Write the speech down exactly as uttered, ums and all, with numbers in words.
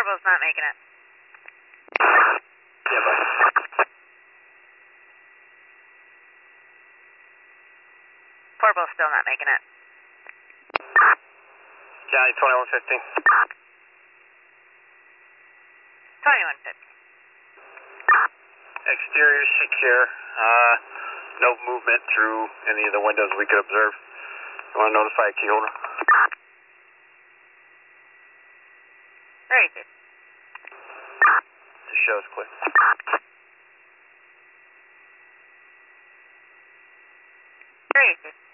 Corporal's not making it. Yeah, bye. Corporal's still not making it. Johnny twenty-one fifteen. twenty-one fifty. Exterior secure. Uh, no movement through any of the windows we could observe. You want to notify a key holder? Very good. The show's clear. Very good.